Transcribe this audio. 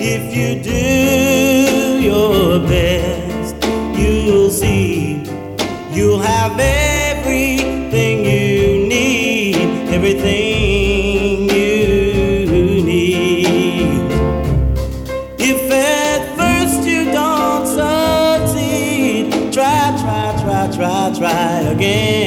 If you do your best, you'll see you'll have everything you need, everything you need. If at first you don't succeed, try again.